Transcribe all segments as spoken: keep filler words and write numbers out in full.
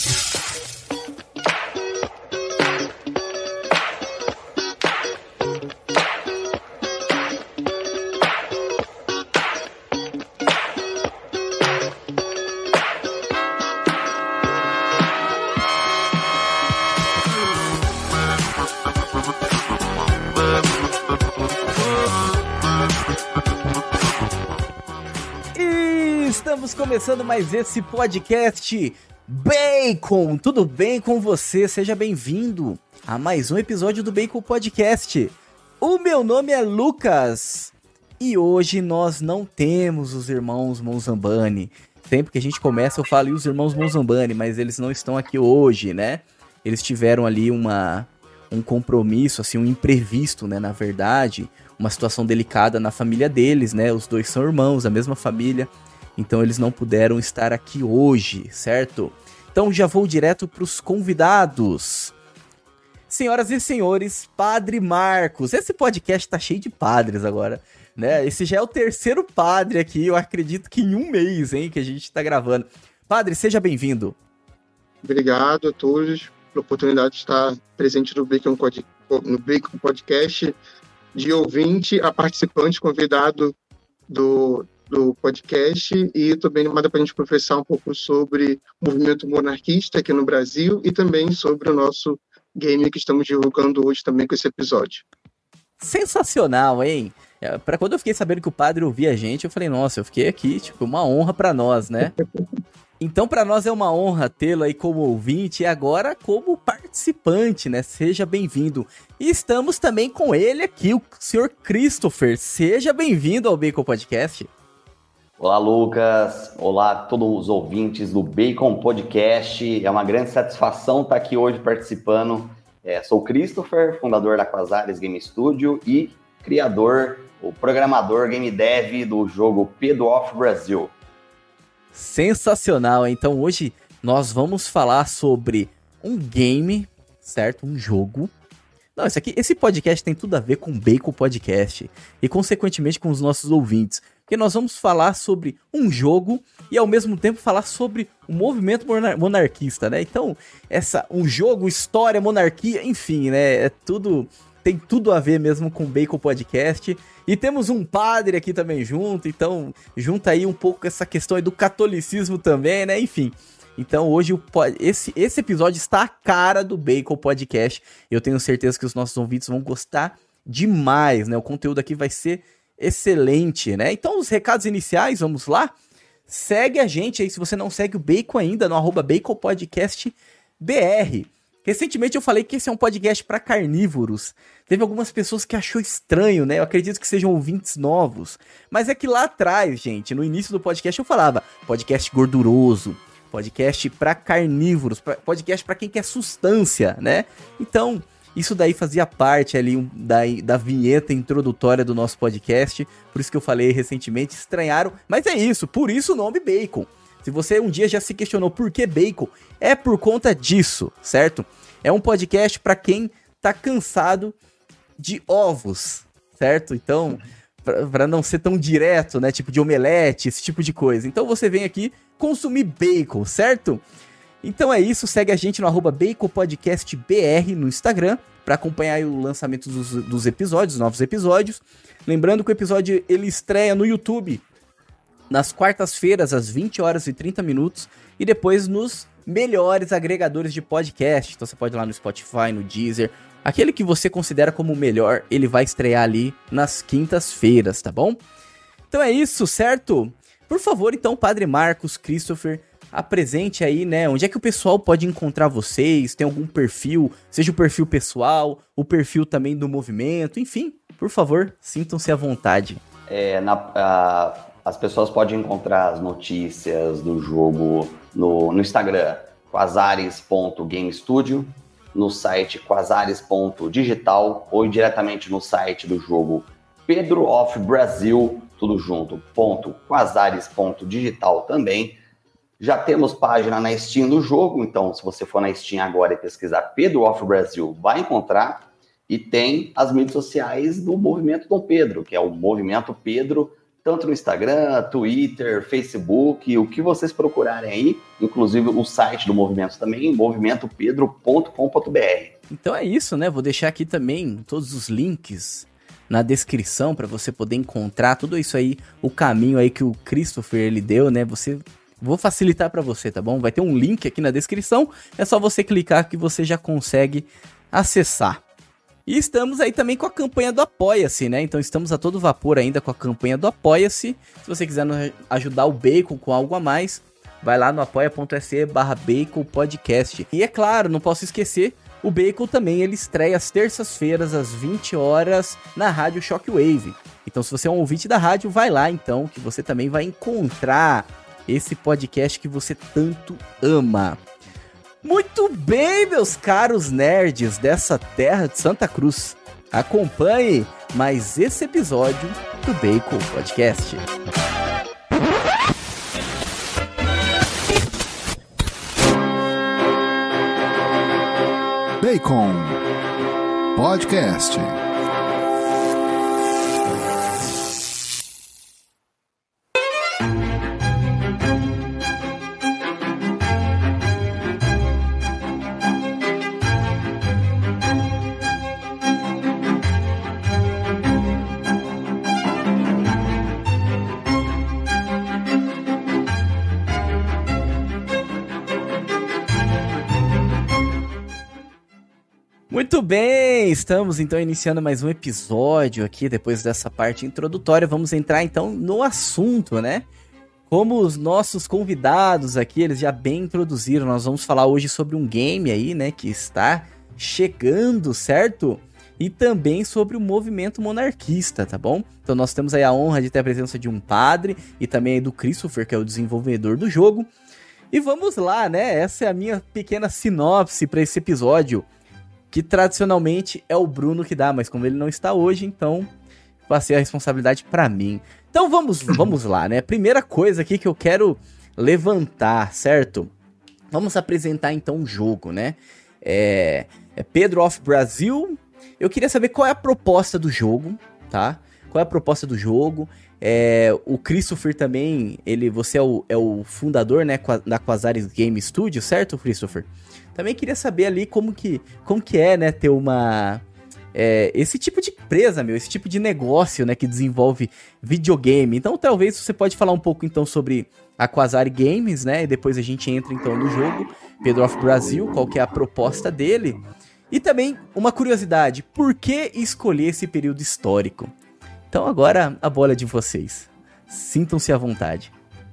Estamos começando mais esse podcast Bacon, tudo bem com você? Seja bem-vindo a mais um episódio do Bacon Podcast. O meu nome é Lucas e hoje nós não temos os irmãos Monzambani. Sempre que a gente começa eu falo e os irmãos Monzambani, mas eles não estão aqui hoje, né? Eles tiveram ali uma, um compromisso, assim, um imprevisto, né, na verdade, uma situação delicada na família deles, né? Os dois são irmãos, a mesma família. Então eles não puderam estar aqui hoje, certo? Então já vou direto para os convidados. Senhoras e senhores, Padre Marcos. Esse podcast tá cheio de padres agora, né? Esse já é o terceiro padre aqui, eu acredito que em um mês, hein, que a gente tá gravando. Padre, seja bem-vindo. Obrigado a todos pela oportunidade de estar presente no Bacon, no Bacon Podcast, de ouvinte a participante, convidado do... do podcast, e também animada para a gente conversar um pouco sobre o movimento monarquista aqui no Brasil e também sobre o nosso game que estamos divulgando hoje também com esse episódio. Sensacional, hein? É, para quando eu fiquei sabendo que o padre ouvia a gente, eu falei, nossa, eu fiquei aqui, tipo, uma honra para nós, né? Então, para nós é uma honra tê-lo aí como ouvinte e agora como participante, né? Seja bem-vindo. E estamos também com ele aqui, o senhor Christopher. Seja bem-vindo ao Bacon Podcast. Olá, Lucas. Olá a todos os ouvintes do Bacon Podcast. É uma grande satisfação estar aqui hoje participando. É, sou o Christopher, fundador da Quasares Game Studio e criador, o programador game dev do jogo Pedro of Brasil. Sensacional. Então hoje nós vamos falar sobre um game, certo? Um jogo. Não, esse, aqui, esse podcast tem tudo a ver com o Bacon Podcast e, consequentemente, com os nossos ouvintes. Porque nós vamos falar sobre um jogo e, ao mesmo tempo, falar sobre o movimento monar- monarquista, né? Então, essa, um jogo, história, monarquia, enfim, né? É tudo, tem tudo a ver mesmo com o Bacon Podcast. E temos um padre aqui também junto, então, junta aí um pouco essa questão aí do catolicismo também, né? Enfim... Então hoje o, esse, esse episódio está a cara do Bacon Podcast. Eu tenho certeza que os nossos ouvintes vão gostar demais, né? O conteúdo aqui vai ser excelente, né? Então os recados iniciais, vamos lá? Segue a gente aí, se você não segue o Bacon ainda, no arroba Bacon Podcast B R. Recentemente eu falei que esse é um podcast para carnívoros. Teve algumas pessoas que achou estranho, né? Eu acredito que sejam ouvintes novos. Mas é que lá atrás, gente, no início do podcast eu falava podcast gorduroso, podcast para carnívoros, podcast para quem quer sustância, né? Então, isso daí fazia parte ali da, da vinheta introdutória do nosso podcast, por isso que eu falei recentemente, estranharam, mas é isso, por isso o nome Bacon. Se você um dia já se questionou por que Bacon, é por conta disso, certo? É um podcast para quem tá cansado de ovos, certo? Então, para não ser tão direto, né? Tipo de omelete, esse tipo de coisa. Então você vem aqui consumir bacon, certo? Então é isso, segue a gente no arroba Bacon Podcast B R no Instagram para acompanhar o lançamento dos, dos episódios, novos episódios. Lembrando que o episódio ele estreia no YouTube nas quartas-feiras às vinte horas e trinta minutos e depois nos melhores agregadores de podcast. Então você pode ir lá no Spotify, no Deezer, aquele que você considera como o melhor, ele vai estrear ali nas quintas-feiras, tá bom? Então é isso, certo? Por favor, então, Padre Marcos, Christopher, apresente aí, né, onde é que o pessoal pode encontrar vocês, tem algum perfil, seja o perfil pessoal, o perfil também do movimento, enfim, por favor, sintam-se à vontade. É, na, a, as pessoas podem encontrar as notícias do jogo no, no Instagram, quasares ponto game studio, no site quasares ponto digital ou diretamente no site do jogo Pedro of Brasil, tudo junto, ponto, quasares ponto digital também. Já temos página na Steam do jogo, então se você for na Steam agora e pesquisar Pedro of Brasil, vai encontrar. E tem as mídias sociais do Movimento Dom Pedro, que é o Movimento Pedro tanto no Instagram, Twitter, Facebook, o que vocês procurarem aí, inclusive o site do Movimento também, movimento pedro ponto com ponto b r. Então é isso, né? Vou deixar aqui também todos os links na descrição para você poder encontrar tudo isso aí, o caminho aí que o Christopher ele deu, né? Você vou facilitar para você, tá bom? Vai ter um link aqui na descrição, é só você clicar que você já consegue acessar. E estamos aí também com a campanha do Apoia-se, né? Então estamos a todo vapor ainda com a campanha do Apoia-se. Se você quiser ajudar o Bacon com algo a mais, vai lá no apoia.se barra Bacon Podcast. E é claro, não posso esquecer, o Bacon também ele estreia às terças-feiras, às vinte horas, na Rádio Shockwave. Então se você é um ouvinte da rádio, vai lá então, que você também vai encontrar esse podcast que você tanto ama. Muito bem, meus caros nerds dessa terra de Santa Cruz. Acompanhe mais esse episódio do Bacon Podcast. Bacon Podcast. Muito bem, estamos então iniciando mais um episódio aqui, depois dessa parte introdutória, vamos entrar então no assunto, né? Como os nossos convidados aqui, eles já bem introduziram, nós vamos falar hoje sobre um game aí, né, que está chegando, certo? E também sobre o movimento monarquista, tá bom? Então nós temos aí a honra de ter a presença de um padre e também aí do Christopher, que é o desenvolvedor do jogo. E vamos lá, né? Essa é a minha pequena sinopse para esse episódio, que tradicionalmente é o Bruno que dá, mas como ele não está hoje, então passei a responsabilidade para mim. Então vamos, vamos lá, né? Primeira coisa aqui que eu quero levantar, certo? Vamos apresentar então um jogo, né? É, é Pedro of Brazil. Eu queria saber qual é a proposta do jogo, tá? Qual é a proposta do jogo? É, o Christopher também, ele, você é o, é o fundador, né, da Quasaris Game Studio, certo, Christopher? Também queria saber ali como que, como que é, né, ter uma... É, esse tipo de empresa, meu, esse tipo de negócio, né, que desenvolve videogame. Então, talvez você pode falar um pouco, então, sobre a Quasari Games, né, e depois a gente entra, então, no jogo Pedro of Brazil, qual que é a proposta dele. E também, uma curiosidade, por que escolher esse período histórico? Então, agora, a bola é de vocês. Sintam-se à vontade.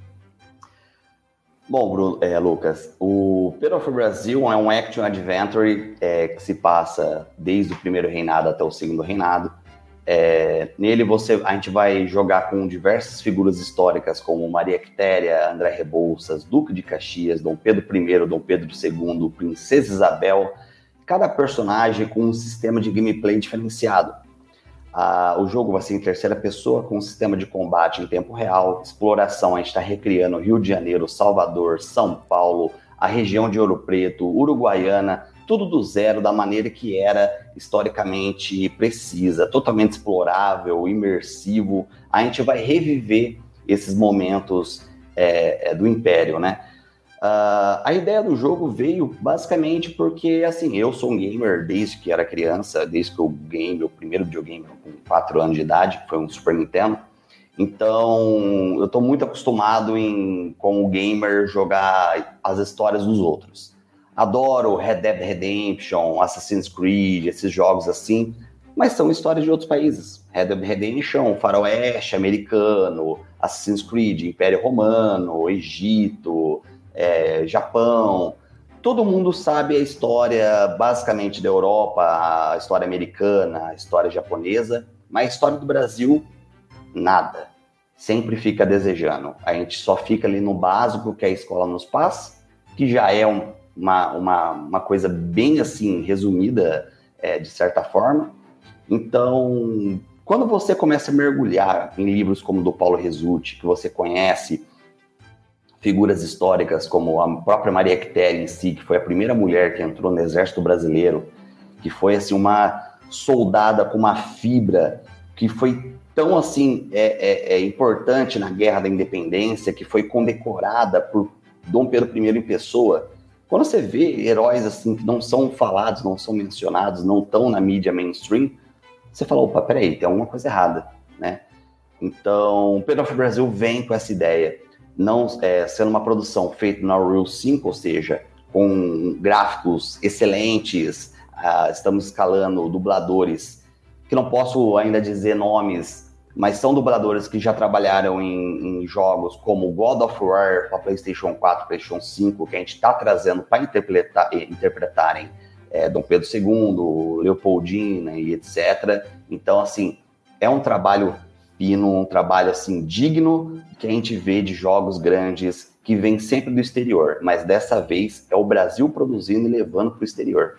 Bom, Bruno, é, Lucas, o Pedro of Brazil é um action adventure é, que se passa desde o primeiro reinado até o segundo reinado. É, nele você, a gente vai jogar com diversas figuras históricas como Maria Quitéria, André Rebouças, Duque de Caxias, Dom Pedro I, Dom Pedro segundo, Princesa Isabel, cada personagem com um sistema de gameplay diferenciado. Ah, o jogo vai ser em terceira pessoa, com um sistema de combate em tempo real, exploração, a gente está recriando Rio de Janeiro, Salvador, São Paulo, a região de Ouro Preto, Uruguaiana, tudo do zero, da maneira que era historicamente precisa, totalmente explorável, imersivo. A gente vai reviver esses momentos é, do Império, né? Uh, a ideia do jogo veio basicamente porque, assim, eu sou um gamer desde que era criança, desde que eu ganhei meu primeiro videogame com quatro anos de idade, que foi um Super Nintendo. Então, eu tô muito acostumado em, como gamer, jogar as histórias dos outros. Adoro Red Dead Redemption, Assassin's Creed, esses jogos assim, mas são histórias de outros países. Red Dead Redemption, faroeste americano, Assassin's Creed, Império Romano, Egito... É, Japão, todo mundo sabe a história basicamente da Europa, a história americana, a história japonesa, mas a história do Brasil, nada. Sempre fica desejando. A gente só fica ali no básico que a escola nos passa, que já é um, uma, uma, uma coisa bem assim, resumida, é, de certa forma. Então, quando você começa a mergulhar em livros como o do Paulo Resulti, que você conhece figuras históricas como a própria Maria Quitéria em si, que foi a primeira mulher que entrou no Exército Brasileiro, que foi assim uma soldada com uma fibra, que foi tão assim é, é, é importante na Guerra da Independência, que foi condecorada por Dom Pedro primeiro em pessoa. Quando você vê heróis assim que não são falados, não são mencionados, não estão na mídia mainstream, você fala, opa, peraí, tem alguma coisa errada, né? Então, Pedro of Brasil vem com essa ideia, não é, sendo uma produção feita na Unreal cinco, ou seja, com gráficos excelentes, uh, estamos escalando dubladores, que não posso ainda dizer nomes, mas são dubladores que já trabalharam em, em jogos como God of War para PlayStation quatro, PlayStation cinco, que a gente está trazendo para interpretar, interpretarem é, Dom Pedro segundo, Leopoldina e etcétera. Então, assim, é um trabalho fino, um trabalho assim, digno que a gente vê de jogos grandes que vêm sempre do exterior, mas dessa vez é o Brasil produzindo e levando para o exterior.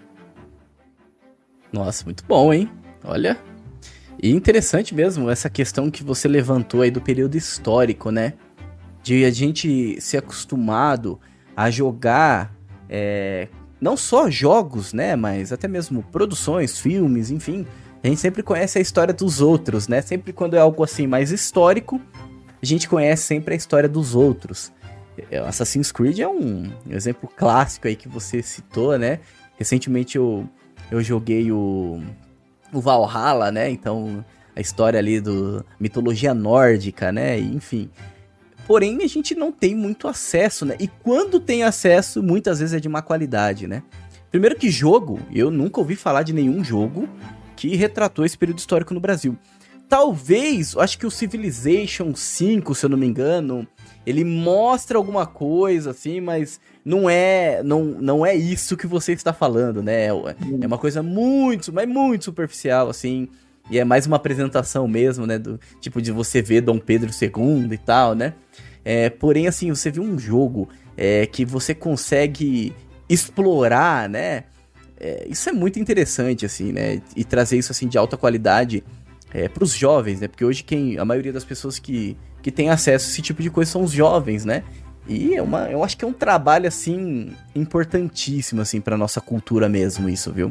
Nossa, muito bom, hein? Olha... E interessante mesmo essa questão que você levantou aí do período histórico, né? De a gente ser acostumado a jogar, é, não só jogos, né? Mas até mesmo produções, filmes, enfim. A gente sempre conhece a história dos outros, né? Sempre quando é algo assim mais histórico, a gente conhece sempre a história dos outros. Assassin's Creed é um exemplo clássico aí que você citou, né? Recentemente eu, eu joguei o... o Valhalla, né, então a história ali do mitologia nórdica, né, enfim. Porém, a gente não tem muito acesso, né, e quando tem acesso, muitas vezes é de má qualidade, né. Primeiro que jogo, eu nunca ouvi falar de nenhum jogo que retratou esse período histórico no Brasil. Talvez, acho que o Civilization cinco, se eu não me engano, ele mostra alguma coisa, assim, mas não é, não, não é isso que você está falando, né? É uma coisa muito, mas muito superficial, assim, e é mais uma apresentação mesmo, né? Do tipo de você ver Dom Pedro segundo e tal, né? É, porém, assim, você viu um jogo é, que você consegue explorar, né? É, isso é muito interessante, assim, né? E trazer isso, assim, de alta qualidade é, para os jovens, né? Porque hoje quem, a maioria das pessoas que, que tem acesso a esse tipo de coisa são os jovens, né? E é uma, eu acho que é um trabalho, assim, importantíssimo, assim, pra nossa cultura mesmo, isso, viu?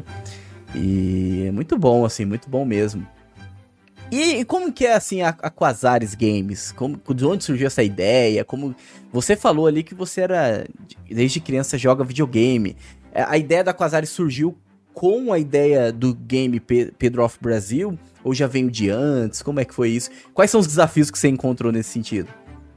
E é muito bom, assim, muito bom mesmo. E, e como que é, assim, a, a Quasares Games? Como, de onde surgiu essa ideia? Como você falou ali que você era, desde criança, joga videogame. A ideia da Quasares surgiu com a ideia do game Pedro of Brasil? Ou já veio de antes? Como é que foi isso? Quais são os desafios que você encontrou nesse sentido?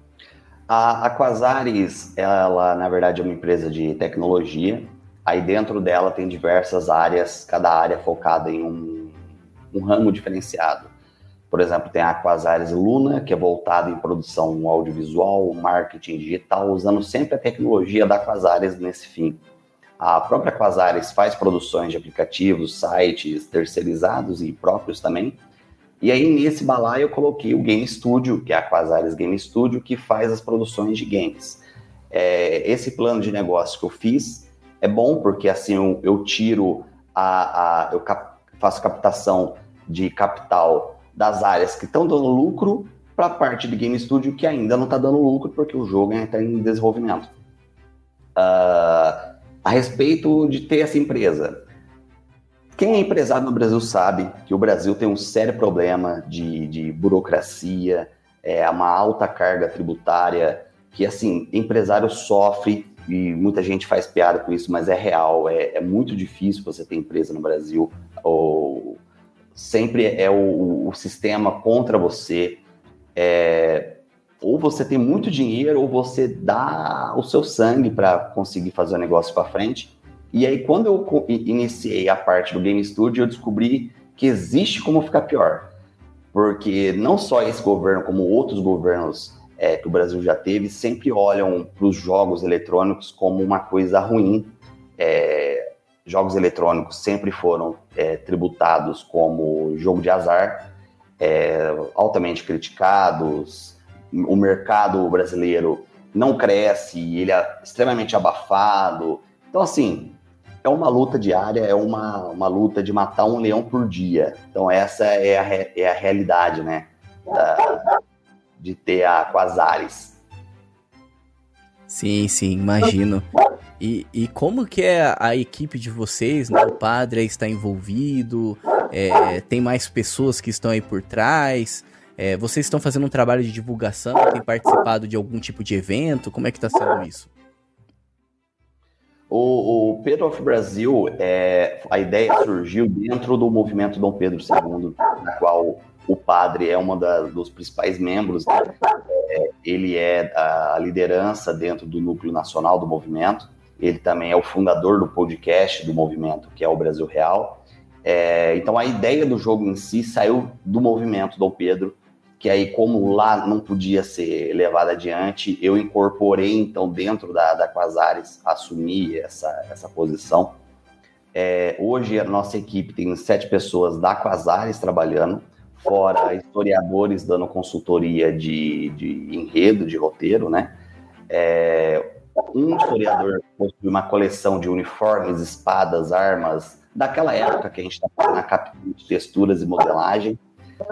A, a Quasares, ela, na verdade, é uma empresa de tecnologia. Aí dentro dela tem diversas áreas, cada área focada em um, um ramo diferenciado. Por exemplo, tem a Quasares Luna, que é voltada em produção audiovisual, marketing digital, usando sempre a tecnologia da Quasares nesse fim. A própria Quasares faz produções de aplicativos, sites terceirizados e próprios também. E aí, nesse balaio, eu coloquei o Game Studio, que é a Quasares Game Studio, que faz as produções de games. É, esse plano de negócio que eu fiz é bom, porque assim eu, eu tiro a... a eu cap, faço captação de capital das áreas que estão dando lucro para a parte de Game Studio que ainda não está dando lucro, porque o jogo ainda está em desenvolvimento. Uh, a respeito de ter essa empresa... Quem é empresário no Brasil sabe que o Brasil tem um sério problema de, de burocracia, é uma alta carga tributária, que, assim, empresário sofre, e muita gente faz piada com isso, mas é real, é, é muito difícil você ter empresa no Brasil, ou sempre é o, o sistema contra você, é, ou você tem muito dinheiro, ou você dá o seu sangue para conseguir fazer o negócio para frente. E aí, quando eu iniciei a parte do Game Studio, eu descobri que existe como ficar pior. Porque não só esse governo, como outros governos é, que o Brasil já teve, sempre olham para os jogos eletrônicos como uma coisa ruim. É, jogos eletrônicos sempre foram é, tributados como jogo de azar, é, altamente criticados. O mercado brasileiro não cresce, ele é extremamente abafado. Então, assim... É uma luta diária, é uma, uma luta de matar um leão por dia. Então essa é a, é a realidade, né? Da, de ter a Quasares. Sim, sim, imagino. E, e como que é a, a equipe de vocês, né? O padre está envolvido, é, tem mais pessoas que estão aí por trás. É, vocês estão fazendo um trabalho de divulgação? Tem participado de algum tipo de evento? Como é que tá sendo isso? O, o Pedro of Brasil, é, a ideia surgiu dentro do movimento Dom Pedro segundo, na qual o padre é um dos principais membros, né? É, ele é a liderança dentro do núcleo nacional do movimento, ele também é o fundador do podcast do movimento, que é o Brasil Real. É, então a ideia do jogo em si saiu do movimento Dom Pedro, que aí, como lá não podia ser levado adiante, eu incorporei, então, dentro da, da Quasares, assumi essa, essa posição. É, hoje, a nossa equipe tem sete pessoas da Quasares trabalhando, fora historiadores dando consultoria de, de enredo, de roteiro, né? É, um historiador possui uma coleção de uniformes, espadas, armas, daquela época que a gente está fazendo a captura de texturas e modelagem.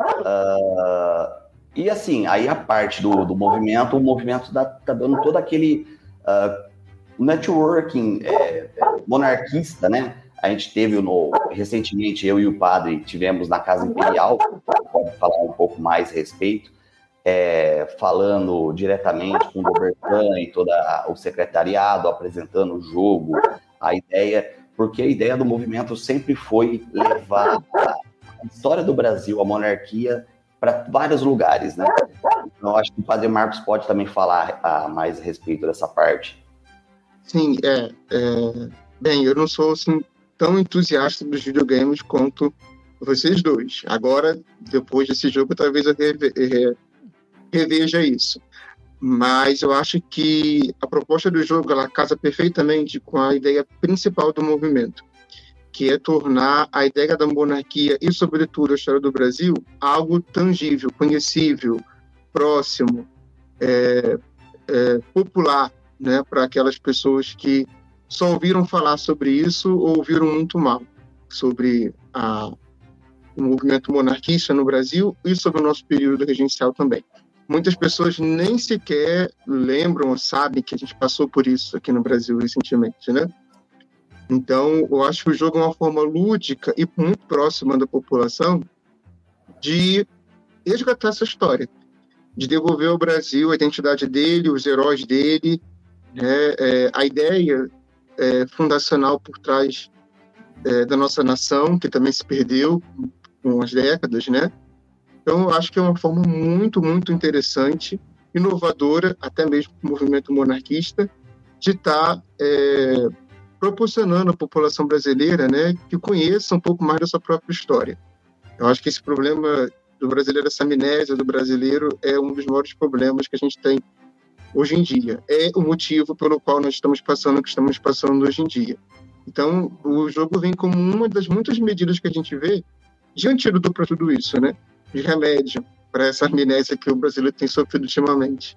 Uh, e assim, aí a parte do, do movimento, o movimento está tá dando todo aquele uh, networking é, monarquista, né? A gente teve no, recentemente, eu e o padre tivemos na Casa Imperial, pode falar um pouco mais a respeito, é, falando diretamente com o Bertrand e todo o secretariado, apresentando o jogo, a ideia, porque a ideia do movimento sempre foi levar a história do Brasil, a monarquia, para vários lugares, né? Então, acho que o padre Marcos pode também falar a, mais a respeito dessa parte. Sim, é, é... Bem, eu não sou assim, tão entusiasta dos videogames quanto vocês dois. Agora, depois desse jogo, talvez eu reve... reveja isso. Mas eu acho que a proposta do jogo, ela casa perfeitamente com a ideia principal do movimento, que é tornar a ideia da monarquia e, sobretudo, a história do Brasil algo tangível, conhecível, próximo, é, é, popular, né, para aquelas pessoas que só ouviram falar sobre isso ou ouviram muito mal sobre a, o movimento monarquista no Brasil e sobre o nosso período regencial também. Muitas pessoas nem sequer lembram ou sabem que a gente passou por isso aqui no Brasil recentemente, né? Então, eu acho que o jogo é uma forma lúdica e muito próxima da população de resgatar essa história, de devolver ao Brasil a identidade dele, os heróis dele, né, é, a ideia é, fundacional por trás é, da nossa nação, que também se perdeu com as décadas, né? Então, eu acho que é uma forma muito, muito interessante, inovadora, até mesmo para o movimento monarquista, de estar... É, proporcionando à população brasileira, né, que conheça um pouco mais da sua própria história. Eu acho que esse problema do brasileiro, essa amnésia do brasileiro, é um dos maiores problemas que a gente tem hoje em dia. É o motivo pelo qual nós estamos passando o que estamos passando hoje em dia. Então, o jogo vem como uma das muitas medidas que a gente vê de antídoto para tudo isso, né, de remédio para essa amnésia que o brasileiro tem sofrido ultimamente.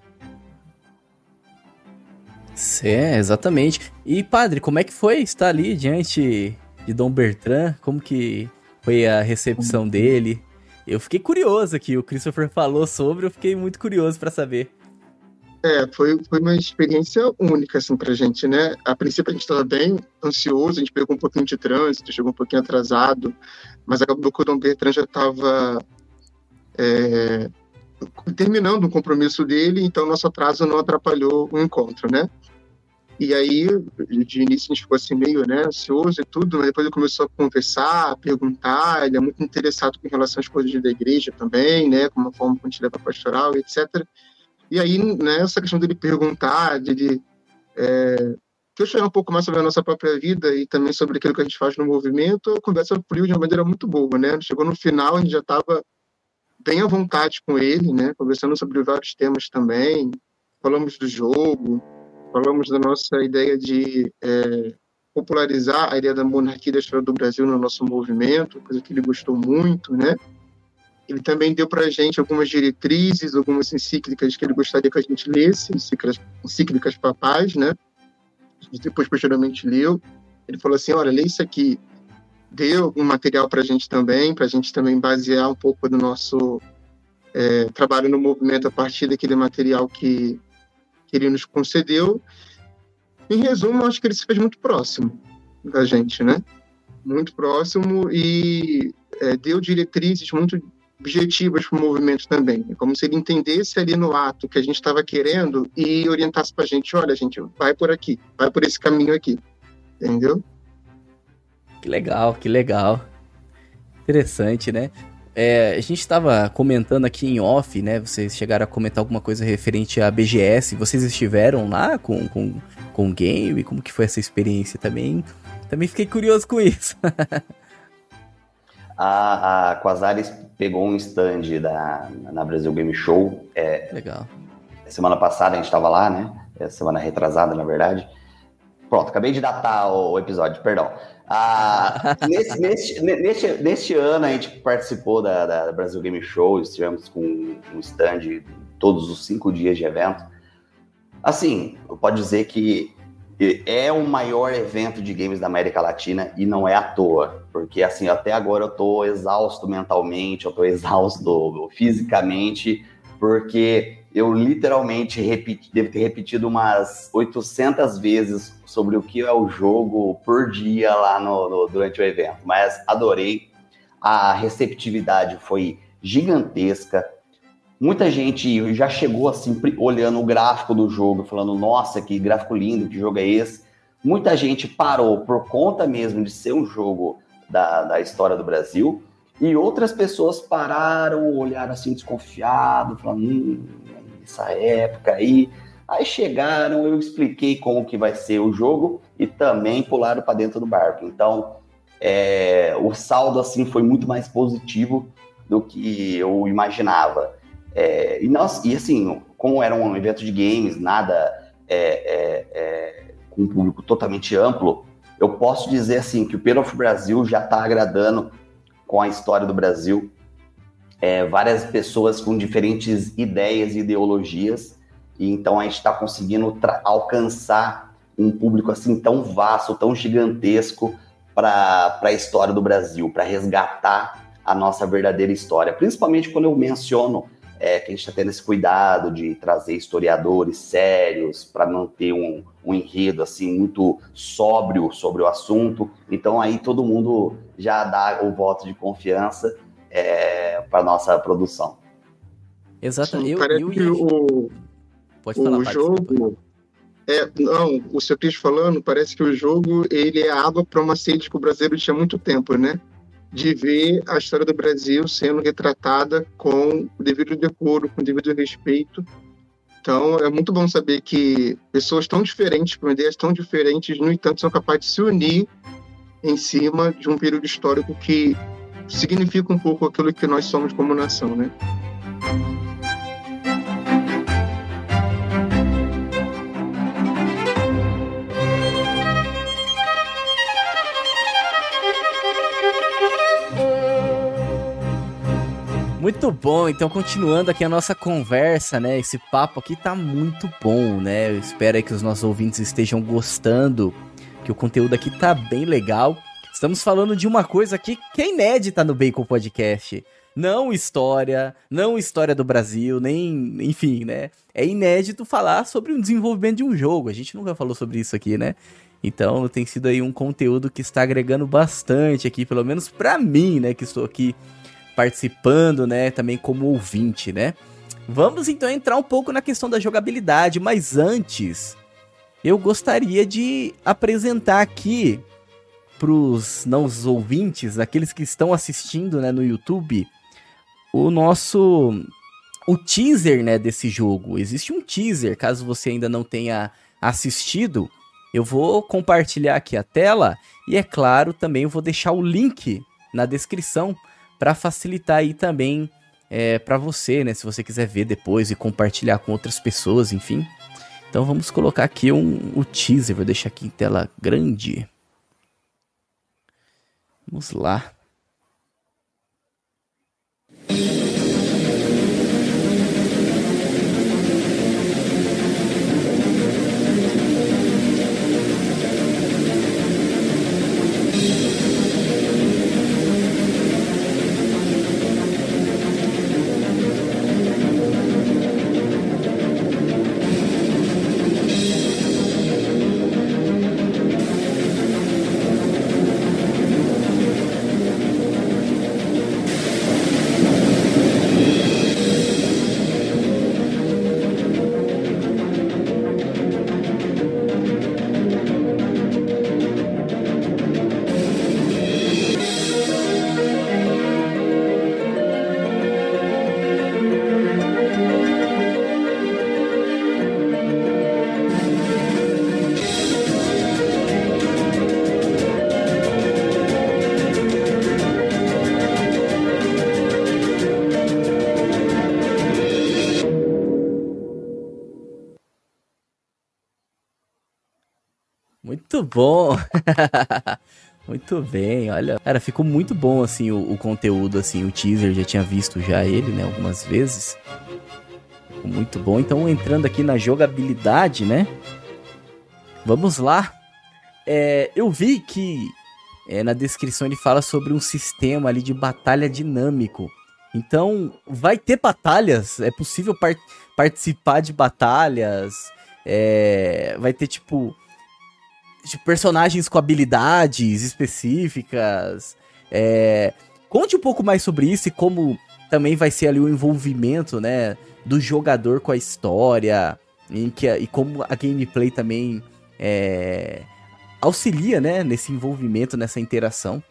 É, exatamente. E, padre, como é que foi estar ali diante de Dom Bertrand? Como que foi a recepção dele? Eu fiquei curioso aqui, o Christopher falou sobre, eu fiquei muito curioso para saber. É, foi, foi uma experiência única, assim, pra gente, né? A princípio a gente estava bem ansioso, a gente pegou um pouquinho de trânsito, chegou um pouquinho atrasado, mas acabou que o Dom Bertrand já estava é, terminando o compromisso dele, então nosso atraso não atrapalhou o encontro, né? E aí, de início, a gente ficou assim meio, né, ansioso e tudo, mas depois ele começou a conversar, a perguntar, ele é muito interessado com relação às coisas da igreja também, né, como a forma como a gente leva a pastoral, etcétera. E aí, né, essa questão dele perguntar, de ele é, questionar um pouco mais sobre a nossa própria vida e também sobre aquilo que a gente faz no movimento, a conversa fluiu de uma maneira muito boa, né? Chegou no final, a gente já estava bem à vontade com ele, né, conversando sobre vários temas também, falamos do jogo, falamos da nossa ideia de é, popularizar a ideia da monarquia e da história do Brasil no nosso movimento, coisa que ele gostou muito, né? Ele também deu para a gente algumas diretrizes, algumas encíclicas que ele gostaria que a gente lesse, encíclicas, encíclicas papais, né? A gente depois, posteriormente, leu. Ele falou assim, olha, lê isso aqui. Deu algum material para a gente também, para a gente também basear um pouco do nosso é, trabalho no movimento a partir daquele material que que ele nos concedeu. Em resumo, acho que ele se fez muito próximo da gente, né? Muito próximo e é, deu diretrizes muito objetivas para o movimento também. É como se ele entendesse ali no ato que a gente estava querendo e orientasse para a gente, olha, gente, vai por aqui, vai por esse caminho aqui, entendeu? Que legal, que legal. Interessante, né? É, a gente estava comentando aqui em off, né? Vocês chegaram a comentar alguma coisa referente à B G S. Vocês estiveram lá com, com, com o game? Como que foi essa experiência também? Também fiquei curioso com isso. A, a Quasares pegou um stand da, na Brasil Game Show. É, Legal. Semana passada a gente estava lá, né? É, semana retrasada, na verdade. Pronto, acabei de datar o, o episódio, perdão. Ah, nesse, neste, neste, neste ano a gente participou da, da Brasil Game Show, estivemos com um stand todos os cinco dias de evento. Assim, eu posso dizer que é o maior evento de games da América Latina e não é à toa, porque assim, até agora eu tô exausto mentalmente, eu tô exausto fisicamente, porque eu literalmente repeti, devo ter repetido umas oitocentas vezes sobre o que é o jogo por dia lá no, no, durante o evento, mas adorei, a receptividade foi gigantesca, muita gente já chegou assim, olhando o gráfico do jogo, falando, nossa, que gráfico lindo, que jogo é esse? Muita gente parou por conta mesmo de ser um jogo da, da história do Brasil, e outras pessoas pararam, olharam assim desconfiado, falando, hum, essa época aí. Aí chegaram, eu expliquei como que vai ser o jogo e também pularam para dentro do barco. Então, é, o saldo assim foi muito mais positivo do que eu imaginava. É, e, nós, e assim, como era um evento de games, nada é, é, é, com um público totalmente amplo, eu posso dizer assim que o Pair of Brasil já está agradando com a história do Brasil. É, várias pessoas com diferentes ideias e ideologias, e então a gente está conseguindo alcançar um público assim tão vasto, tão gigantesco para a história do Brasil, para resgatar a nossa verdadeira história. Principalmente quando eu menciono é, que a gente está tendo esse cuidado de trazer historiadores sérios para manter um, um enredo assim muito sóbrio sobre o assunto. Então aí todo mundo já dá o voto de confiança É, para nossa produção. Exato. Sim, eu, parece eu que o, Pode falar, o jogo... É, não, o seu Cris falando, parece que o jogo ele é água para uma sede que o brasileiro tinha muito tempo, né? De ver a história do Brasil sendo retratada com o devido decoro, com o devido respeito. Então, é muito bom saber que pessoas tão diferentes, com ideias tão diferentes, no entanto, são capazes de se unir em cima de um período histórico que significa um pouco aquilo que nós somos como nação, né? Muito bom, então continuando aqui a nossa conversa, né, esse papo aqui tá muito bom, né, eu espero aí que os nossos ouvintes estejam gostando, que o conteúdo aqui tá bem legal. Estamos falando de uma coisa aqui que é inédita no Bacon Podcast. Não história, não história do Brasil, nem, enfim, né? É inédito falar sobre o desenvolvimento de um jogo. A gente nunca falou sobre isso aqui, né? Então tem sido aí um conteúdo que está agregando bastante aqui, pelo menos pra mim, né? Que estou aqui participando, né? Também como ouvinte, né? Vamos então entrar um pouco na questão da jogabilidade, mas antes eu gostaria de apresentar aqui pros não os ouvintes, aqueles que estão assistindo, né, no YouTube, o nosso o teaser, né, desse jogo. Existe um teaser, caso você ainda não tenha assistido, eu vou compartilhar aqui a tela e, é claro, também eu vou deixar o link na descrição para facilitar aí também é, para você, né, se você quiser ver depois e compartilhar com outras pessoas, enfim. Então vamos colocar aqui um, o teaser, vou deixar aqui em tela grande. Vamos lá. Muito bom. Muito bem, olha. Cara, ficou muito bom, assim, o, o conteúdo, assim, o teaser, já tinha visto já ele, né, algumas vezes. Ficou muito bom. Então, entrando aqui na jogabilidade, né, vamos lá. É, eu vi que é, na descrição ele fala sobre um sistema ali de batalha dinâmico. Então, vai ter batalhas? É possível par- participar de batalhas? É, vai ter, tipo... de personagens com habilidades específicas. É... Conte um pouco mais sobre isso e como também vai ser ali o envolvimento, né, do jogador com a história, em que, e como a gameplay também é... auxilia, né, nesse envolvimento, nessa interação.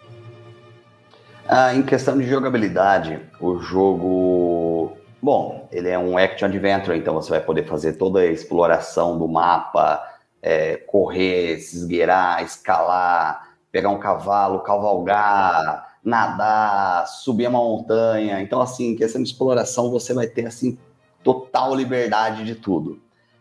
Ah, em questão de jogabilidade, o jogo... Bom, ele é um action adventure, então você vai poder fazer toda a exploração do mapa, É, correr, se esgueirar, escalar, pegar um cavalo, cavalgar, nadar, subir uma montanha. Então, assim, em questão de exploração, você vai ter, assim, total liberdade de tudo.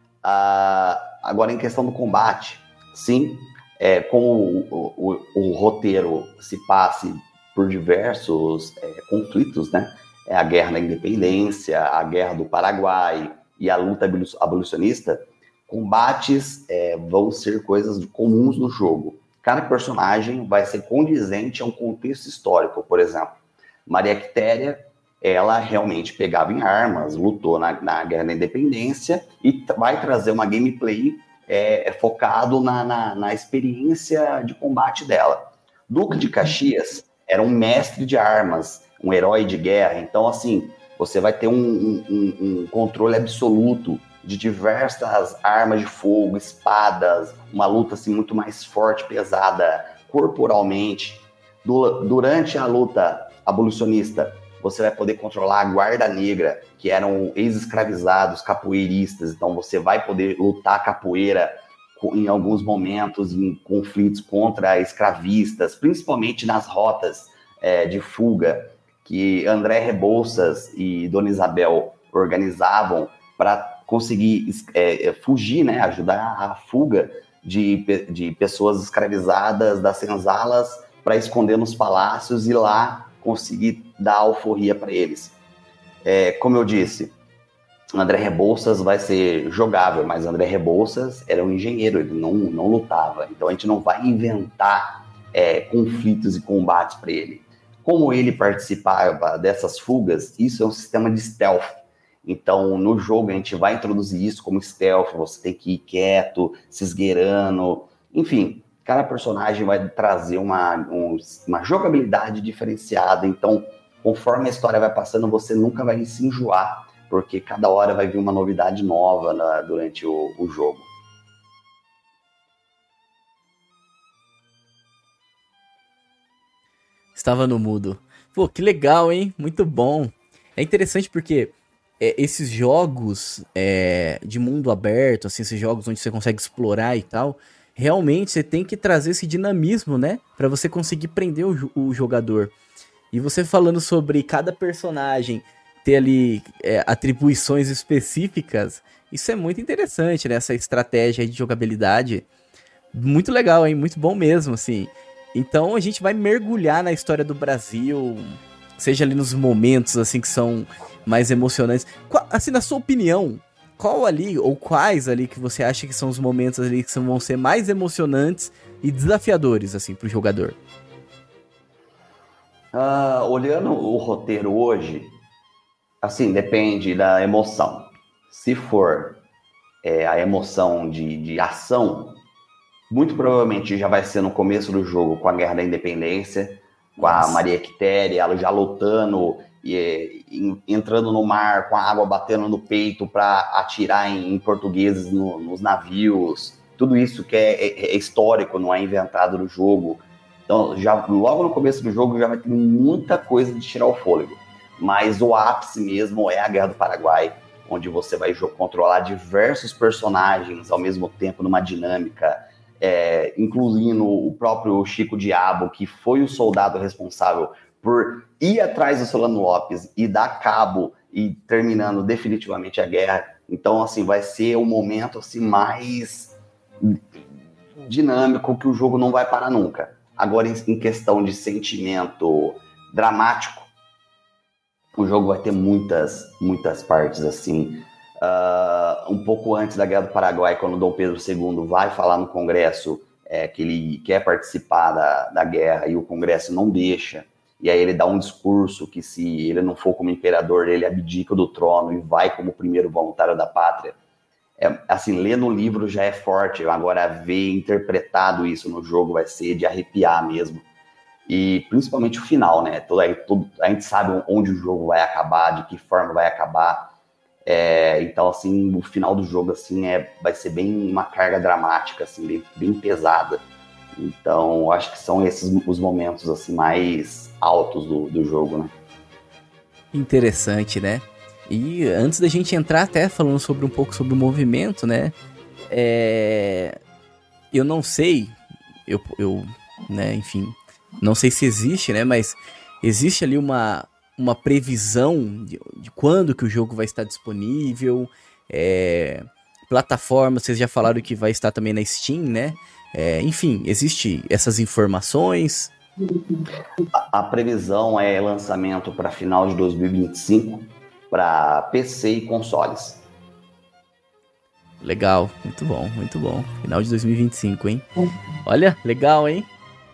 Ah, agora, em questão do combate, sim, é, como o, o, o roteiro se passe por diversos é, conflitos, né? É a Guerra da Independência, a Guerra do Paraguai e a luta abolicionista, combates é, vão ser coisas comuns no jogo. Cada personagem vai ser condizente a um contexto histórico. Por exemplo, Maria Quitéria, ela realmente pegava em armas, lutou na, na Guerra da Independência e vai trazer uma gameplay é, focado na, na, na experiência de combate dela. Duque de Caxias era um mestre de armas, um herói de guerra. Então, assim, você vai ter um, um, um controle absoluto de diversas armas de fogo, espadas, uma luta assim, muito mais forte, pesada, corporalmente. Du- durante a luta abolicionista, você vai poder controlar a Guarda Negra, que eram ex-escravizados, capoeiristas, então você vai poder lutar capoeira em alguns momentos, em conflitos contra escravistas, principalmente nas rotas é, de fuga, que André Rebouças e Dona Isabel organizavam para conseguir é, fugir, né, ajudar a fuga de, de pessoas escravizadas das senzalas para esconder nos palácios e lá conseguir dar alforria para eles. É, como eu disse, André Rebouças vai ser jogável, mas André Rebouças era um engenheiro, ele não, não lutava. Então a gente não vai inventar é, conflitos e combates para ele. Como ele participava dessas fugas, isso é um sistema de stealth. Então, no jogo, a gente vai introduzir isso como stealth, você tem que ir quieto, se esgueirando, enfim, cada personagem vai trazer uma, um, uma jogabilidade diferenciada, então, conforme a história vai passando, você nunca vai se enjoar, porque cada hora vai vir uma novidade nova na, durante o, o jogo. Estava no mudo. Pô, que legal, hein? Muito bom. É interessante porque... É, esses jogos é, de mundo aberto, assim, esses jogos onde você consegue explorar e tal, realmente você tem que trazer esse dinamismo, né? Pra você conseguir prender o, o jogador. E você falando sobre cada personagem ter ali é, atribuições específicas, isso é muito interessante, né? Essa estratégia de jogabilidade. Muito legal, hein? Muito bom mesmo, assim. Então a gente vai mergulhar na história do Brasil, seja ali nos momentos, assim, que são mais emocionantes. Qual, assim, na sua opinião, qual ali, ou quais ali que você acha que são os momentos ali que vão ser mais emocionantes e desafiadores, assim, pro jogador? Uh, olhando o roteiro hoje, assim, depende da emoção. Se for é, a emoção de, de ação, muito provavelmente já vai ser no começo do jogo com a Guerra da Independência, com a Maria Quitéria, ela já lutando e, e entrando no mar com a água batendo no peito para atirar em, em portugueses no, nos navios. Tudo isso que é, é, é histórico, não é inventado no jogo. Então, já, logo no começo do jogo já vai ter muita coisa de tirar o fôlego. Mas o ápice mesmo é a Guerra do Paraguai, onde você vai controlar diversos personagens ao mesmo tempo numa dinâmica, é, incluindo o próprio Chico Diabo, que foi o soldado responsável por ir atrás do Solano Lopes e dar cabo e terminando definitivamente a guerra. Então, assim, vai ser o momento assim, mais dinâmico que o jogo não vai parar nunca. Agora, em, em questão de sentimento dramático, o jogo vai ter muitas, muitas partes assim. Uh, um pouco antes da Guerra do Paraguai, quando Dom Pedro segundo vai falar no Congresso é, que ele quer participar da, da guerra e o Congresso não deixa, e aí ele dá um discurso que se ele não for como imperador, ele abdica do trono e vai como primeiro voluntário da pátria. É, assim, ler no livro já é forte, agora ver interpretado isso no jogo vai ser de arrepiar mesmo. E principalmente o final, né? Todo, aí, todo, a gente sabe onde o jogo vai acabar, de que forma vai acabar. É, então, assim, o final do jogo assim, é, vai ser bem uma carga dramática, assim, bem, bem pesada. Então, acho que são esses os momentos assim, mais altos do, do jogo, né? Interessante, né? E antes da gente entrar até falando sobre um pouco sobre o movimento, né? É... Eu não sei, eu, eu, né, enfim, não sei se existe, né? Mas existe ali uma, uma previsão de, de quando que o jogo vai estar disponível. É... Plataforma, vocês já falaram que vai estar também na Steam, né? É, enfim, existe essas informações? A, a previsão é lançamento para final de dois mil e vinte e cinco para P C e consoles. Legal, muito bom, muito bom. Final de dois mil e vinte e cinco, hein? Olha, legal, hein?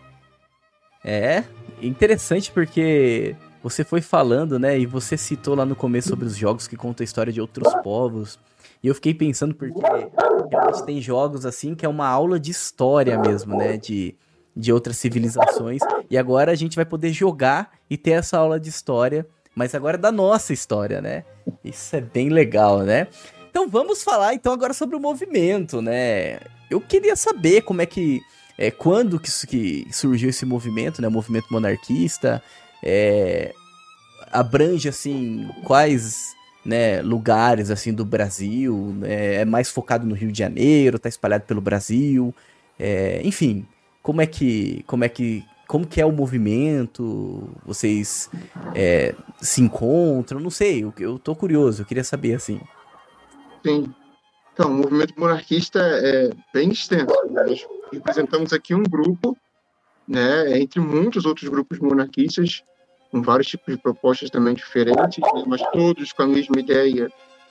É, interessante porque você foi falando, né? E você citou lá no começo sobre os jogos que contam a história de outros povos. E eu fiquei pensando porque realmente tem jogos assim que é uma aula de história mesmo, né? De, de outras civilizações. E agora a gente vai poder jogar e ter essa aula de história, mas agora é da nossa história, né? Isso é bem legal, né? Então vamos falar então agora sobre o movimento, né? Eu queria saber como é que... É, quando que, que surgiu esse movimento, né? O movimento monarquista. É, abrange, assim, quais... né, lugares assim do Brasil, né, é mais focado no Rio de Janeiro, tá espalhado pelo Brasil, é, enfim, como é que como é que como que é o movimento? Vocês é, se encontram? Não sei, eu, eu tô curioso, eu queria saber assim. Sim. Então, o movimento monarquista é bem extenso. Nós representamos aqui um grupo, né, entre muitos outros grupos monarquistas, com vários tipos de propostas também diferentes, né, mas todos com a mesma ideia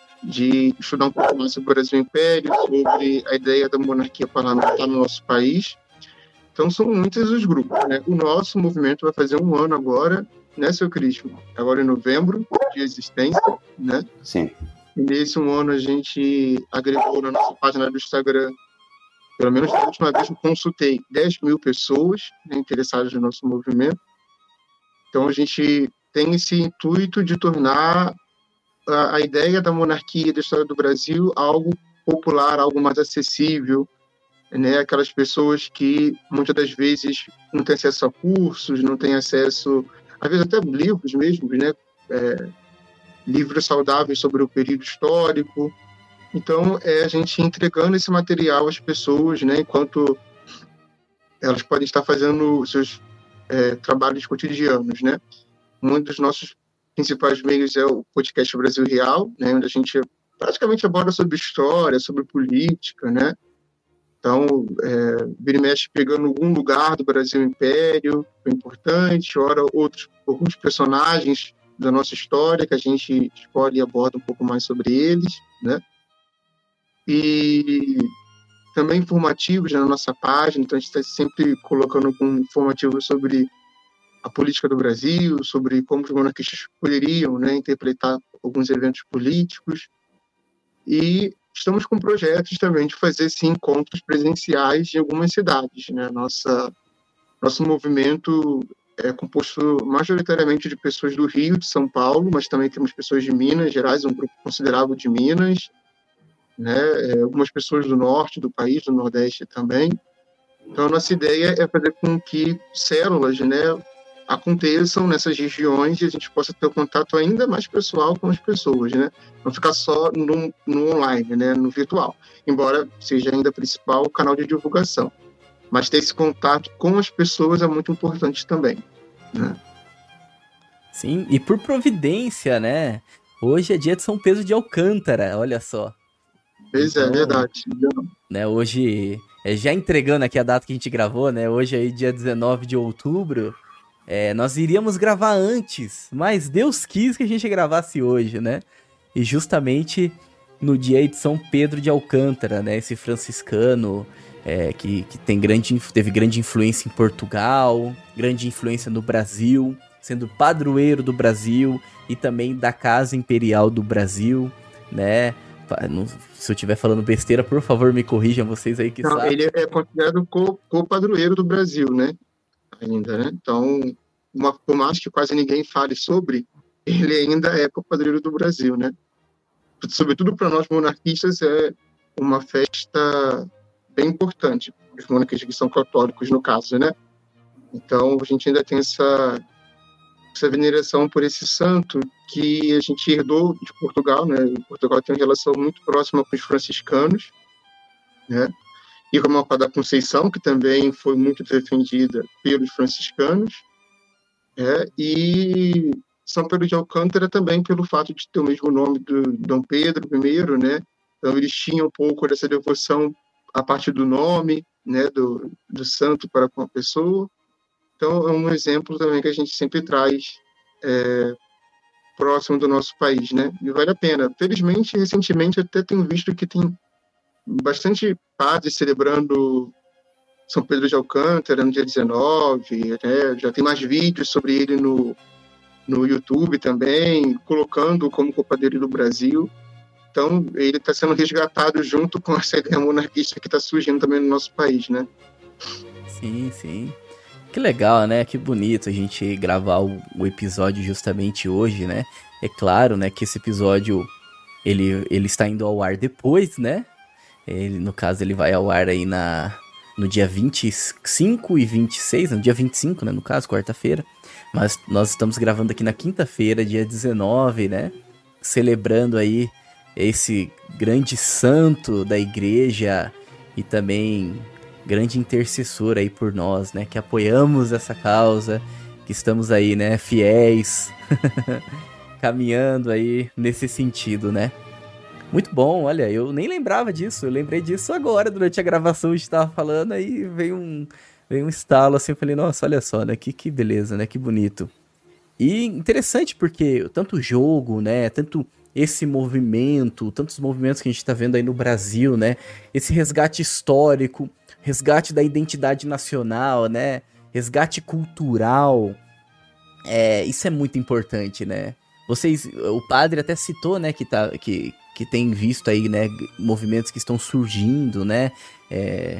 de estudar um pouco mais sobre o Brasil Império, sobre a ideia da monarquia parlamentar no nosso país. Então, são muitos os grupos, né? O nosso movimento vai fazer um ano agora, né, seu Cristian? Agora em novembro, de existência, né? Sim. E nesse um ano a gente agregou na nossa página do Instagram, pelo menos da última vez eu consultei dez mil pessoas, né, interessadas no nosso movimento. Então, a gente tem esse intuito de tornar a, a ideia da monarquia e da história do Brasil algo popular, algo mais acessível, né? Aquelas pessoas que, muitas das vezes, não têm acesso a cursos, não têm acesso, às vezes até livros mesmo, né? É, livros saudáveis sobre o período histórico. Então, é a gente entregando esse material às pessoas, né? Enquanto elas podem estar fazendo seus É, trabalhos cotidianos, né? Um dos nossos principais meios é o podcast Brasil Real, né? Onde a gente praticamente aborda sobre história, sobre política, né? Então, é, vira e mexe pegando algum lugar do Brasil Império, é importante, ora outros, alguns personagens da nossa história que a gente escolhe e aborda um pouco mais sobre eles, né? E também informativos na nossa página, então a gente está sempre colocando algum informativo sobre a política do Brasil, sobre como os monarquistas poderiam, né, interpretar alguns eventos políticos. E estamos com projetos também de fazer sim, encontros presenciais em algumas cidades, né? Nossa, nosso movimento é composto majoritariamente de pessoas do Rio, de São Paulo, mas também temos pessoas de Minas Gerais, um grupo considerável de Minas, né? É, algumas pessoas do norte do país, do nordeste também. Então, a nossa ideia é fazer com que células, né, aconteçam nessas regiões e a gente possa ter um contato ainda mais pessoal com as pessoas, né? Não ficar só no, no online, né, no virtual, embora seja ainda o principal canal de divulgação. Mas ter esse contato com as pessoas é muito importante também, né? Sim, e por providência, né? Hoje é dia de São Pedro de Alcântara, olha só. Pois é, Então, verdade. né, hoje, é, já entregando aqui a data que a gente gravou, né? Hoje aí, dia dezenove de outubro, é, nós iríamos gravar antes, mas Deus quis que a gente gravasse hoje, né? E justamente no dia aí de São Pedro de Alcântara, né? Esse franciscano é, que, que tem grande, teve grande influência em Portugal, grande influência no Brasil, sendo padroeiro do Brasil e também da Casa Imperial do Brasil, né? Se eu estiver falando besteira, por favor, me corrijam vocês aí que Não, sabem. ele é considerado co- co-padroeiro do Brasil, né? Ainda, né? Então, uma, por mais que quase ninguém fale sobre, ele ainda é co-padroeiro do Brasil, né? Sobretudo para nós monarquistas, é uma festa bem importante, os monarquistas que são católicos, no caso, né? Então, a gente ainda tem essa, essa veneração por esse santo que a gente herdou de Portugal, né? Portugal tem uma relação muito próxima com os franciscanos, né? E como a da Conceição, que também foi muito defendida pelos franciscanos, né? E São Pedro de Alcântara também pelo fato de ter o mesmo nome do Dom Pedro I, né? Então eles tinham um pouco dessa devoção a partir do nome, né? Do, do santo para com a pessoa. Então é um exemplo também que a gente sempre traz é, próximo do nosso país, né? E vale a pena. Felizmente, recentemente, até tenho visto que tem bastante padres celebrando São Pedro de Alcântara no dia dezenove, né? Já tem mais vídeos sobre ele no, no YouTube também, colocando como copadreiro do Brasil. Então, ele está sendo resgatado junto com essa ideia monarquista que está surgindo também no nosso país, né? Sim, sim. Que legal, né? Que bonito a gente gravar o, o episódio justamente hoje, né? É claro, né, que esse episódio, ele, ele está indo ao ar depois, né? Ele, no caso, ele vai ao ar aí na, no dia vinte e cinco e vinte e seis, no dia vinte e cinco, né, no caso, quarta-feira. Mas nós estamos gravando aqui na quinta-feira, dia dezenove, né? Celebrando aí esse grande santo da igreja e também grande intercessor aí por nós, né? Que apoiamos essa causa, que estamos aí, né, fiéis, caminhando aí nesse sentido, né? Muito bom, olha, eu nem lembrava disso, eu lembrei disso agora, durante a gravação a gente tava falando, aí veio um, veio um estalo assim, eu falei, nossa, olha só, né, que, que beleza, né, que bonito. E interessante porque tanto o jogo, né, tanto esse movimento, tantos movimentos que a gente tá vendo aí no Brasil, né, esse resgate histórico, resgate da identidade nacional, né, resgate cultural, é, isso é muito importante, né. Vocês, o padre até citou, né, que, tá, que, que tem visto aí, né, movimentos que estão surgindo, né, é,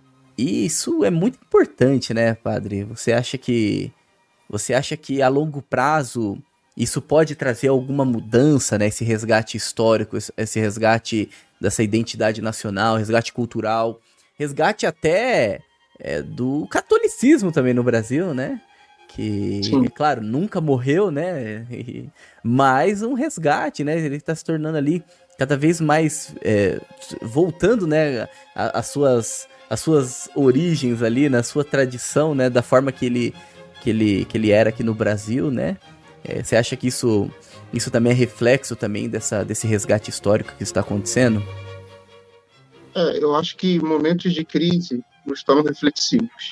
e isso é muito importante, né, padre? Você acha que, você acha que a longo prazo isso pode trazer alguma mudança, né, esse resgate histórico, esse resgate dessa identidade nacional, resgate cultural, resgate até é, do catolicismo também no Brasil, né? Que, Sim. é claro, nunca morreu, né? Mas um resgate, né? Ele está se tornando ali cada vez mais é, voltando, né? As suas, as suas origens ali, na sua tradição, né? Da forma que ele, que ele, que ele era aqui no Brasil, né? É, você acha que isso, isso também é reflexo também dessa, desse resgate histórico que está acontecendo? É, eu acho que momentos de crise nos tornam reflexivos.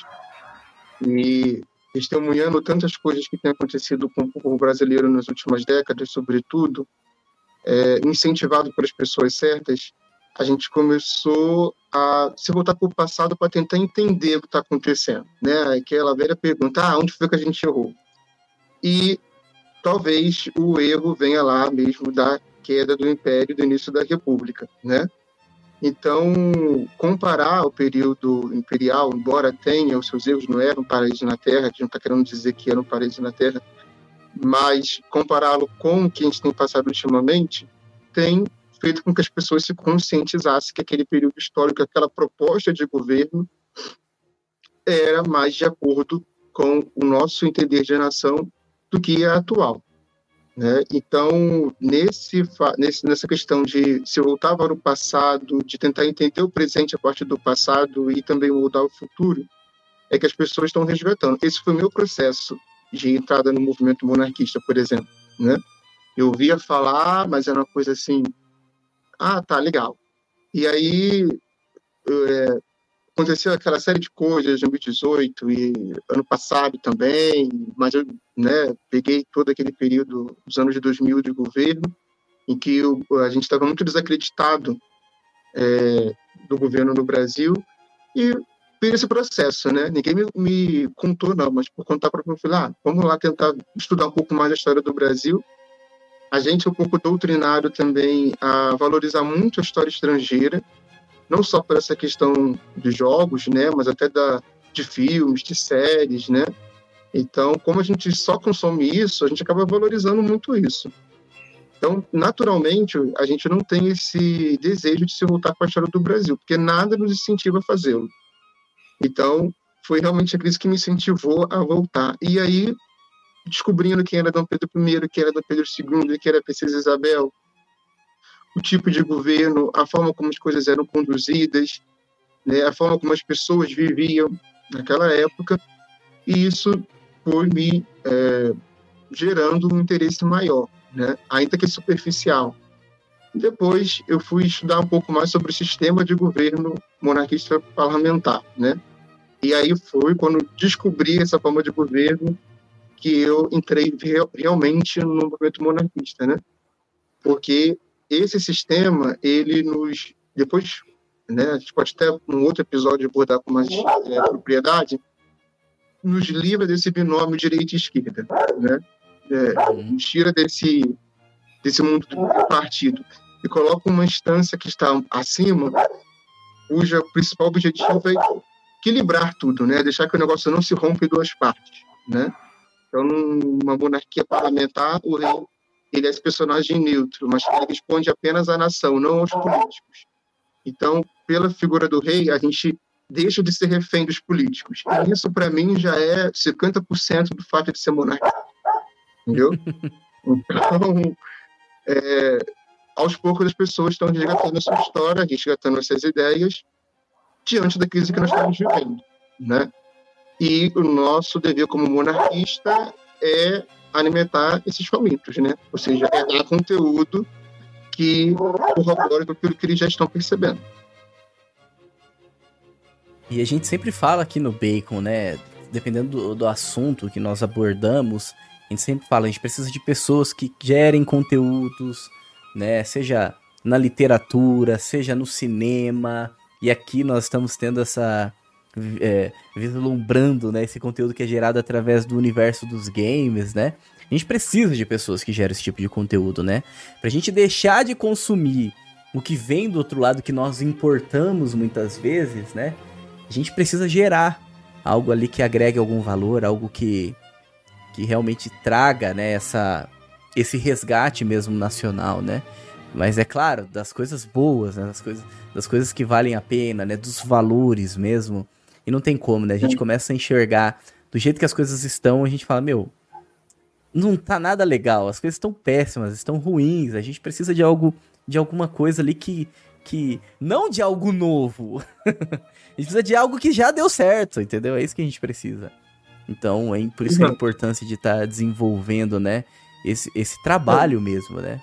E testemunhando tantas coisas que têm acontecido com o povo brasileiro nas últimas décadas, sobretudo, é, incentivado pelas pessoas certas, a gente começou a se voltar para o passado para tentar entender o que está acontecendo, né? Aquela velha pergunta, ah, onde foi que a gente errou? E talvez o erro venha lá mesmo da queda do Império, do início da República, né? Então, comparar o período imperial, embora tenha os seus erros, não era um paraíso na Terra, a gente não está querendo dizer que era um paraíso na Terra, mas compará-lo com o que a gente tem passado ultimamente, tem feito com que as pessoas se conscientizassem que aquele período histórico, aquela proposta de governo, era mais de acordo com o nosso entender de nação do que a atual. Né? Então, nesse, nesse, nessa questão de se voltar para o passado, de tentar entender o presente a partir do passado e também mudar o futuro, é que as pessoas estão resgatando. Esse foi o meu processo de entrada no movimento monarquista, por exemplo. Né? Eu ouvia falar, mas era uma coisa assim, ah, tá, legal. E aí é, aconteceu aquela série de coisas em dois mil e dezoito e ano passado também, mas eu, né, peguei todo aquele período dos anos de dois mil de governo, em que eu, a gente estava muito desacreditado é, do governo no Brasil, e fiz esse processo, né? Ninguém me, me contou, não, mas por conta própria, eu falei, ah, vamos lá tentar estudar um pouco mais a história do Brasil. A gente é um pouco doutrinário também a valorizar muito a história estrangeira, não só por essa questão de jogos, né, mas até da, de filmes, de séries, né? Então, como a gente só consome isso, a gente acaba valorizando muito isso. Então, naturalmente, a gente não tem esse desejo de se voltar para a história do Brasil, porque nada nos incentiva a fazê-lo. Então, foi realmente a crise que me incentivou a voltar. E aí, descobrindo quem era Dom Pedro I, quem era Dom Pedro segundo, quem era a Princesa Isabel, o tipo de governo, a forma como as coisas eram conduzidas, né, a forma como as pessoas viviam naquela época, e isso foi me é, gerando um interesse maior, né, ainda que superficial. Depois eu fui estudar um pouco mais sobre o sistema de governo monarquista parlamentar, né, e aí foi quando descobri essa forma de governo que eu entrei real, realmente no movimento monarquista, né, porque esse sistema, ele nos... Depois, né, a gente pode até, num outro episódio, abordar com mais é, propriedade, nos livra desse binômio direita e esquerda, né? É, nos tira desse, desse mundo do partido e coloca uma instância que está acima, cuja principal objetivo é equilibrar tudo, né? Deixar que o negócio não se rompa em duas partes, né? Então, numa monarquia parlamentar, o rei ele é esse personagem neutro, mas ele responde apenas à nação, não aos políticos. Então, pela figura do rei, a gente deixa de ser refém dos políticos. E isso, para mim, já é cinquenta por cento do fato de ser monarca. Entendeu? Então, é, aos poucos as pessoas estão resgatando a sua história, resgatando essas ideias, diante da crise que nós estamos vivendo, né? E o nosso dever como monarquista é alimentar esses famintos, né? Ou seja, é dar conteúdo que corrobore com aquilo que eles já estão percebendo. E a gente sempre fala aqui no Bacon, né? Dependendo do, do assunto que nós abordamos, a gente sempre fala, a gente precisa de pessoas que gerem conteúdos, né? Seja na literatura, seja no cinema. E aqui nós estamos tendo essa... É, vislumbrando, né, esse conteúdo que é gerado através do universo dos games, né? A gente precisa de pessoas que geram esse tipo de conteúdo, né? Pra gente deixar de consumir o que vem do outro lado, que nós importamos muitas vezes, né? A gente precisa gerar algo ali que agregue algum valor, algo que, que realmente traga, né, essa, esse resgate mesmo nacional, né? Mas é claro, das coisas boas, né, das coisas, das coisas que valem a pena, né, dos valores mesmo. E não tem como, né? A gente começa a enxergar do jeito que as coisas estão, a gente fala, meu, não tá nada legal, as coisas estão péssimas, estão ruins, a gente precisa de algo, de alguma coisa ali que, que não de algo novo, a gente precisa de algo que já deu certo, entendeu? É isso que a gente precisa. Então, é por isso a importância de estar tá desenvolvendo, né, esse, esse trabalho mesmo, né?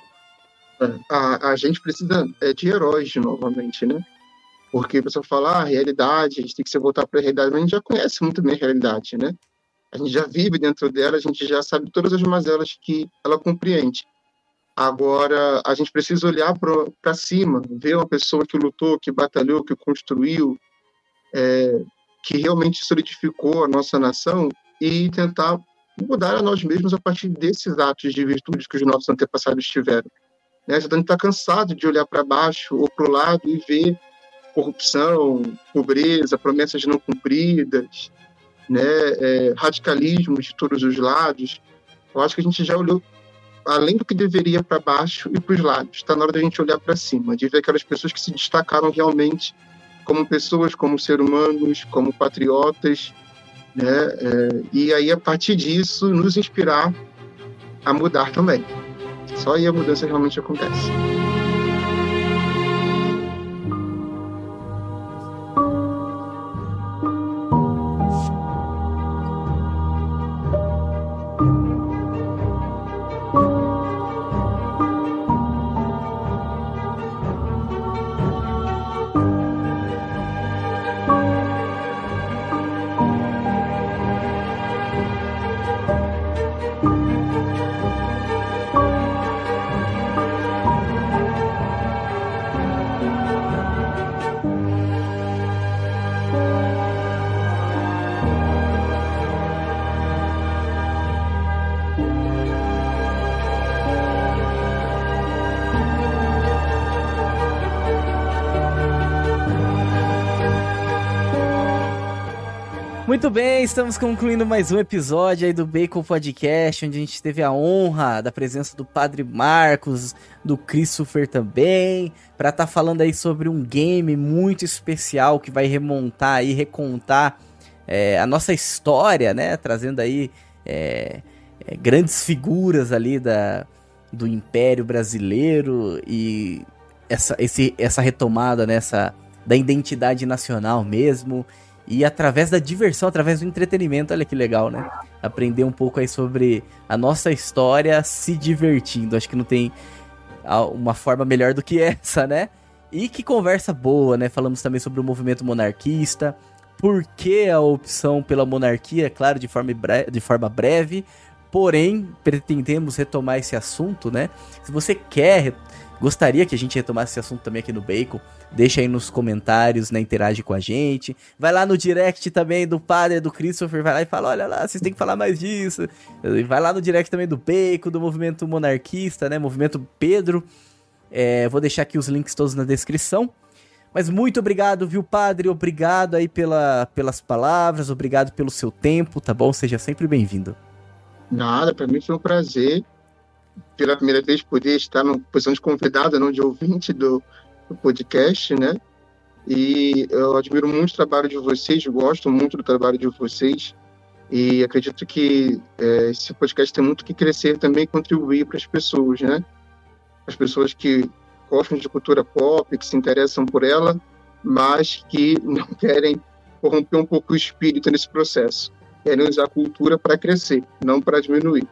A, a gente precisa é, de heróis novamente, né? Porque a pessoa fala, ah, a realidade, a gente tem que se voltar para a realidade, mas a gente já conhece muito bem a realidade, né? A gente já vive dentro dela, a gente já sabe todas as mazelas que ela compreende. Agora, a gente precisa olhar para cima, ver uma pessoa que lutou, que batalhou, que construiu, é, que realmente solidificou a nossa nação e tentar mudar a nós mesmos a partir desses atos de virtude que os nossos antepassados tiveram. Né? A gente está cansado de olhar para baixo ou para o lado e ver corrupção, pobreza, promessas não cumpridas, né, é, radicalismo de todos os lados. Eu acho que a gente já olhou além do que deveria para baixo e para os lados. Está na hora da gente olhar para cima, de ver aquelas pessoas que se destacaram realmente como pessoas, como seres humanos, como patriotas, né, é, e aí a partir disso nos inspirar a mudar também. Só aí a mudança realmente acontece. Muito bem, estamos concluindo mais um episódio aí do Bacon Podcast, onde a gente teve a honra da presença do Padre Marcos, do Christopher também, para estar tá falando aí sobre um game muito especial que vai remontar aí, recontar é, a nossa história, né, trazendo aí é, é, grandes figuras ali da, do Império Brasileiro e essa, esse, essa retomada, né, essa, da identidade nacional mesmo. E através da diversão, através do entretenimento, olha que legal, né? Aprender um pouco aí sobre a nossa história se divertindo. Acho que não tem uma forma melhor do que essa, né? E que conversa boa, né? Falamos também sobre o movimento monarquista. Por que a opção pela monarquia? Claro, de forma, bre- de forma breve. Porém, pretendemos retomar esse assunto, né? Se você quer... Gostaria que a gente retomasse esse assunto também aqui no Bacon. Deixa aí nos comentários, né? Interage com a gente. Vai lá no direct também do Padre, do Christopher. Vai lá e fala, olha lá, vocês têm que falar mais disso. Vai lá no direct também do Bacon, do movimento monarquista, né? Movimento Pedro. É, vou deixar aqui os links todos na descrição. Mas muito obrigado, viu, Padre? Obrigado aí pela, pelas palavras. Obrigado pelo seu tempo, tá bom? Seja sempre bem-vindo. Nada, para mim foi um prazer. Pela primeira vez poder estar na posição de convidado, não de ouvinte do, do podcast, né? E eu admiro muito o trabalho de vocês, gosto muito do trabalho de vocês e acredito que é, esse podcast tem muito que crescer também e contribuir para as pessoas, né? As pessoas que gostam de cultura pop, que se interessam por ela, mas que não querem corromper um pouco o espírito nesse processo. Querem usar a cultura para crescer, não para diminuir.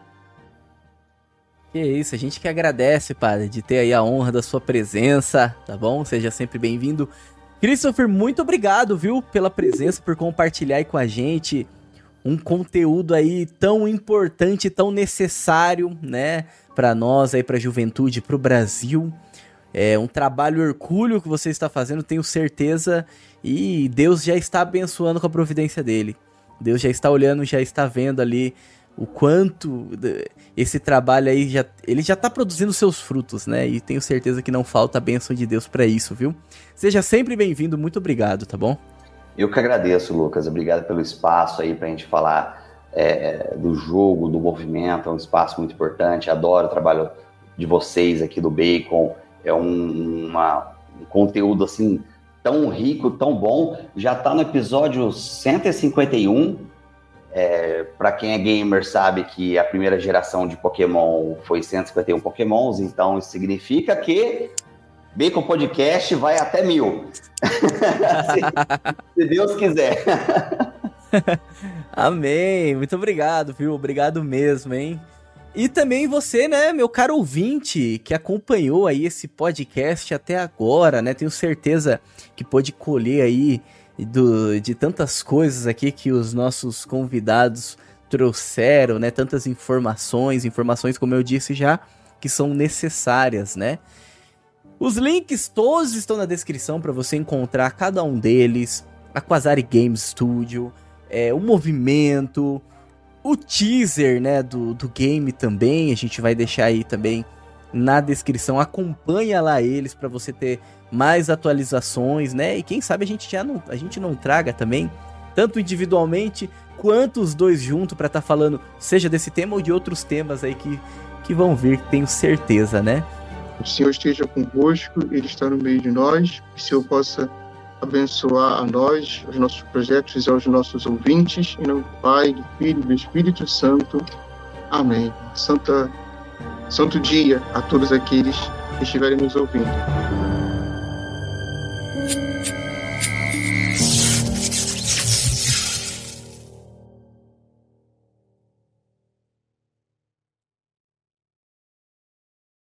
Que isso, a gente que agradece, Padre, de ter aí a honra da sua presença, tá bom? Seja sempre bem-vindo. Christopher, muito obrigado, viu, pela presença, por compartilhar aí com a gente um conteúdo aí tão importante, tão necessário, né, pra nós aí, pra juventude, pro Brasil. É um trabalho hercúleo que você está fazendo, tenho certeza, e Deus já está abençoando com a providência dele. Deus já está olhando, já está vendo ali o quanto esse trabalho aí, já, ele já tá produzindo seus frutos, né? E tenho certeza que não falta a bênção de Deus pra isso, viu? Seja sempre bem-vindo, muito obrigado, tá bom? Eu que agradeço, Lucas. Obrigado pelo espaço aí pra gente falar é, do jogo, do movimento. É um espaço muito importante. Adoro o trabalho de vocês aqui do Bacon. É um, uma, um conteúdo, assim, tão rico, tão bom. Já tá no episódio cento e cinquenta e um. É, para quem é gamer sabe que a primeira geração de Pokémon foi cento e cinquenta e um Pokémons, então isso significa que Bacon Podcast vai até mil. se, se Deus quiser. Amém, muito obrigado, viu? Obrigado mesmo, hein? E também você, né, meu caro ouvinte, que acompanhou aí esse podcast até agora, né? Tenho certeza que pôde colher aí Do, de tantas coisas aqui que os nossos convidados trouxeram, né? Tantas informações, informações, como eu disse já, que são necessárias, né? Os links todos estão na descrição para você encontrar cada um deles, a Quasari Game Studio, é, o movimento, o teaser, né, do, do game também, a gente vai deixar aí também na descrição, acompanha lá eles para você ter mais atualizações, né? E quem sabe a gente já não, a gente não traga também, tanto individualmente quanto os dois juntos, para estar tá falando, seja desse tema ou de outros temas aí que, que vão vir, tenho certeza, né? O Senhor esteja convosco, Ele está no meio de nós, que o Senhor possa abençoar a nós, os nossos projetos e aos nossos ouvintes, em nome do Pai, do Filho e do Espírito Santo. Amém. Santa, santo dia a todos aqueles que estiverem nos ouvindo.